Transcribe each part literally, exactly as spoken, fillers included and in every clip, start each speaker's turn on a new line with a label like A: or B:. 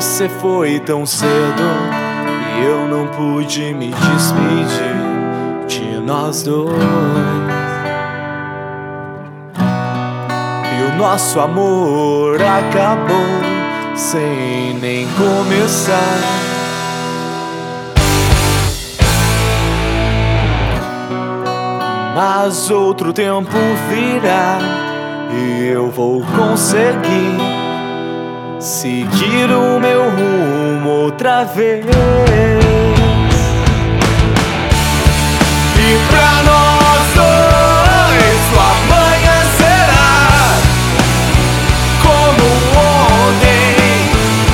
A: Você foi tão cedo e eu não pude me despedir de nós dois. E o nosso amor acabou sem nem começar. Mas outro tempo virá e eu vou conseguir seguir o meu rumo outra vez. E pra nós dois o amanhã será como ontem,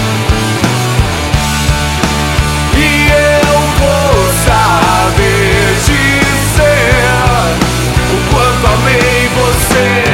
A: e eu vou saber dizer o quanto amei você.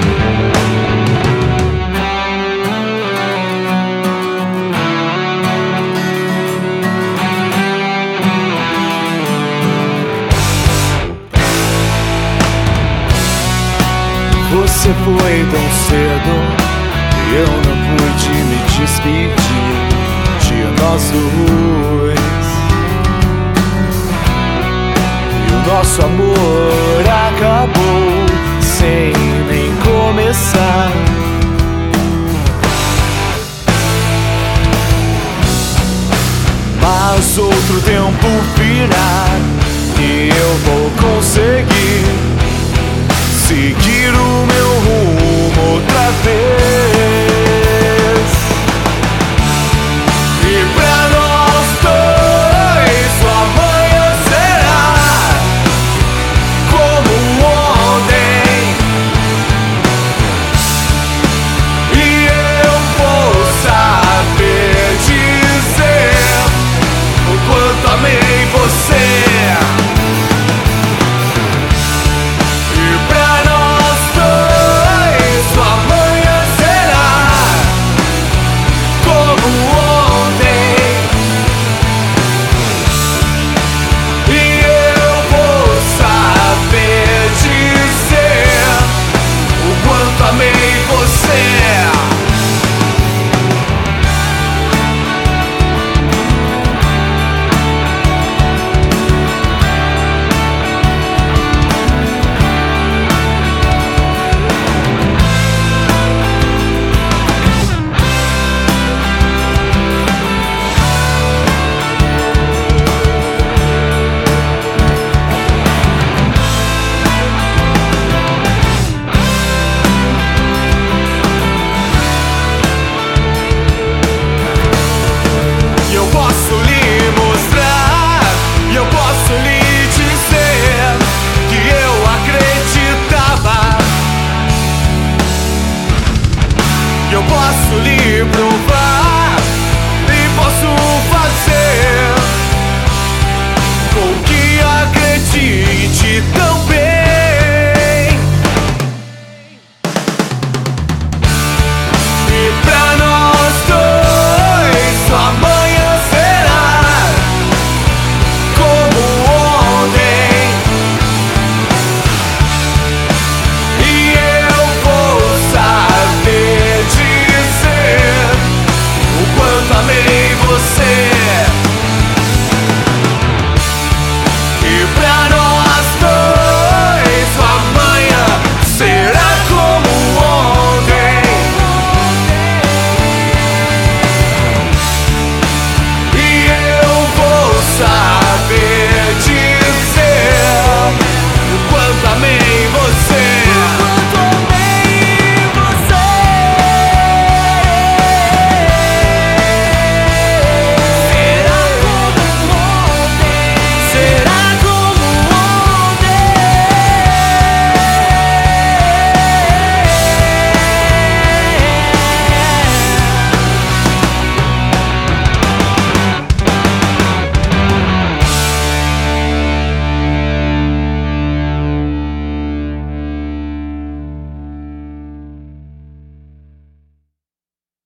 A: Você foi tão cedo e eu não pude me despedir de nós dois. E o nosso amor acabou sem nem começar. Mas outro tempo virá e eu vou conseguir seguir o meu rumo outra vez. E pra nós dois o amanhã será como ontem, e eu vou saber dizer o quanto amei você. Eu posso lhe provar e posso fazer com que acredite.